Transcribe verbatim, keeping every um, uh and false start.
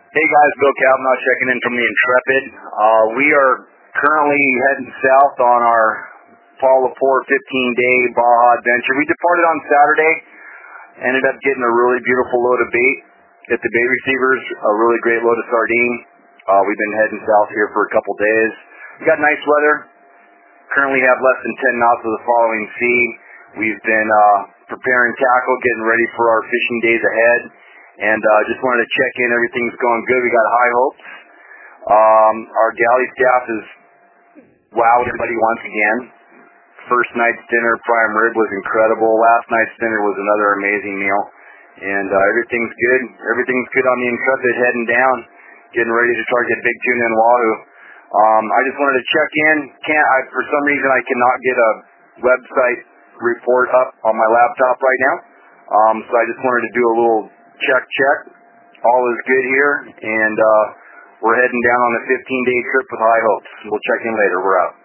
Hey guys, Bill Kavanaugh checking in from the Intrepid. Uh, we are currently heading south on our Paul Laporte fifteen-day Baja adventure. We departed on Saturday, ended up getting a really beautiful load of bait at the bait receivers, a really great load of sardine. Uh, we've been heading south here for a couple days. We got nice weather. Currently have less than ten knots of the following sea. We've been uh, preparing tackle, getting ready for our fishing days ahead. And uh, just wanted to check in. Everything's going good. We got high hopes. Um, our galley staff has wowed everybody once again. First night's dinner, prime rib, was incredible. Last night's dinner was another amazing meal. And uh, everything's good. Everything's good on the Intrepid, heading down, getting ready to target big tuna and wahoo. Um, I just wanted to check in. Can't I, for some reason, I cannot get a website report up on my laptop right now. Um, so I just wanted to do a little check, check. All is good here, and uh, we're heading down on a fifteen-day trip with high hopes. We'll check in later. We're out.